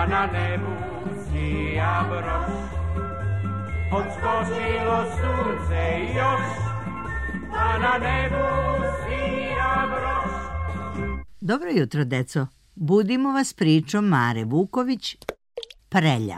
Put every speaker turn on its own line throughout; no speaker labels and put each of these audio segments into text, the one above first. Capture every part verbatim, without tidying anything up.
pa na nebu sija broš. Odskočilo sunce još, pa na nebu sija broš.
Dobro jutro, deco. Budimo vas pričom Mare Vuković, Prelja.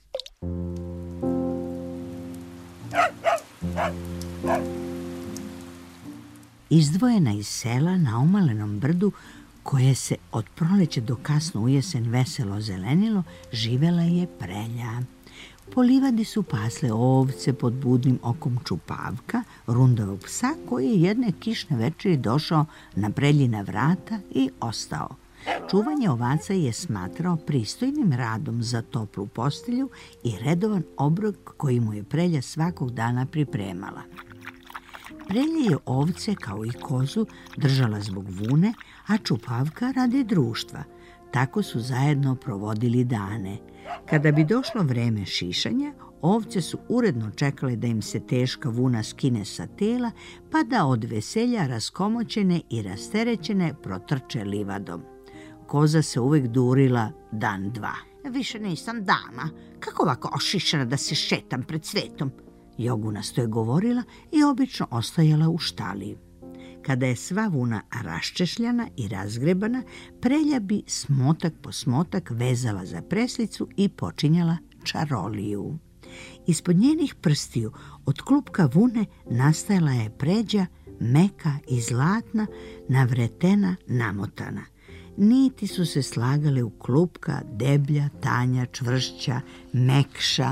Izdvojena iz sela na omalenom brdu, koje se od proleća do kasno u jesen veselo zelenilo, živela je Prelja. Po livadi su pasle ovce pod budnim okom Čupavka, rundavog psa koji je jedne kišne večeri došao na Preljina vrata i ostao. Čuvanje ovaca je smatrao pristojnim radom za toplu postelju i redovan obrok koji mu je Prelja svakog dana pripremala. Prelja je ovce, kao i kozu, držala zbog vune, a Čupavka radi društva. Tako su zajedno provodili dane. Kada bi došlo vreme šišanja, ovce su uredno čekale da im se teška vuna skine sa tela, pa da od veselja raskomoćene i rasterećene protrče livadom. Koza se uvek durila dan dva. Više nisam dama. Kako ovako ošišana da se šetam pred svetom? Jogunasto je govorila i obično ostajala u štali. Kada je sva vuna raščešljana i razgrebana, Prelja bi smotak po smotak vezala za preslicu i počinjala čaroliju. Ispod njenih prstiju od klupka vune nastajala je pređa, meka i zlatna, navretena, namotana. Niti su se slagale u klupka, deblja, tanja, čvršća, mekša.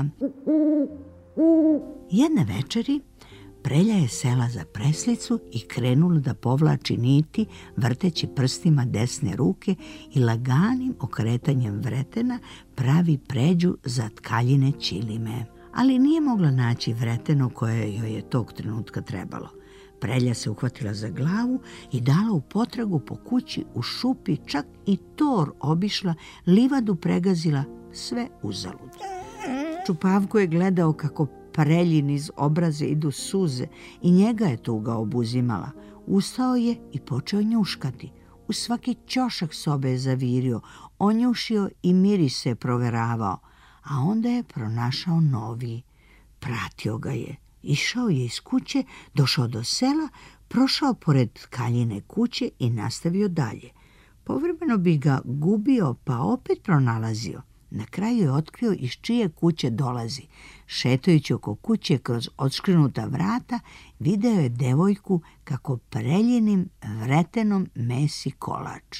Jedne večeri Prelja je sela za preslicu i krenula da povlači niti, vrteći prstima desne ruke i laganim okretanjem vretena pravi pređu za tkaljine ćilime. Ali nije mogla naći vreteno koje joj je tog trenutka trebalo. Prelja se uhvatila za glavu i dala u potragu po kući, u šupi, čak i tor obišla, livadu pregazila, sve uzalud. Čupavko je gledao kako Preljin iz obraze idu suze i njega je tuga obuzimala. Ustao je i počeo njuškati. U svaki ćošak sobe je zavirio, onjušio i miris je proveravao. A onda je pronašao novi. Pratio ga je. Išao je iz kuće, došao do sela, prošao pored Kaljine kuće i nastavio dalje. Povremeno bi ga gubio, pa opet pronalazio. Na kraju je otkrio iz čije kuće dolazi. Šetajući oko kuće kroz odškrinuta vrata, video je devojku kako Preljinim vretenom mesi kolač.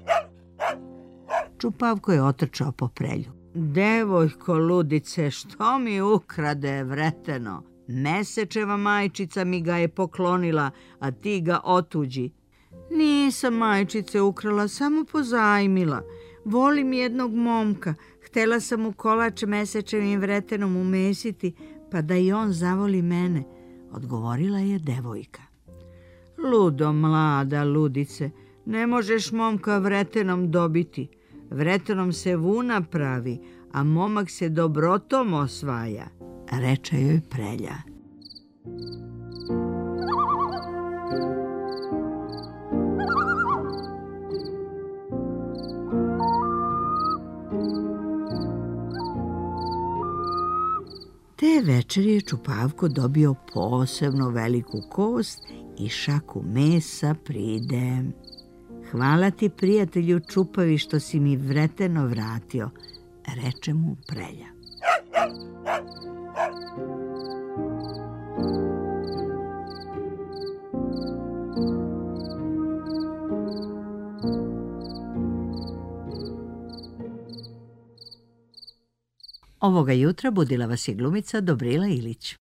Čupavko je otrčao po Prelju. Devojko ludice, što mi ukrade vreteno? Mesečeva majčica mi ga je poklonila, a ti ga otuđi. Nisam majčice ukrala, samo pozajmila. Volim jednog momka. Htela sam mu kolač mesečevim vretenom umesiti, pa da i on zavoli mene, odgovorila je devojka. Ludo, mlada ludice, ne možeš momka vretenom dobiti. Vretenom se vuna pravi, a momak se dobrotom osvaja, reče joj Prelja. Te večeri je Čupavko dobio posebno veliku kost i šaku mesa pride. Hvala ti, prijatelju Čupavi, što si mi vreteno vratio, reče mu Prelja. Ovoga jutra budila vas je glumica Dobrila Ilić.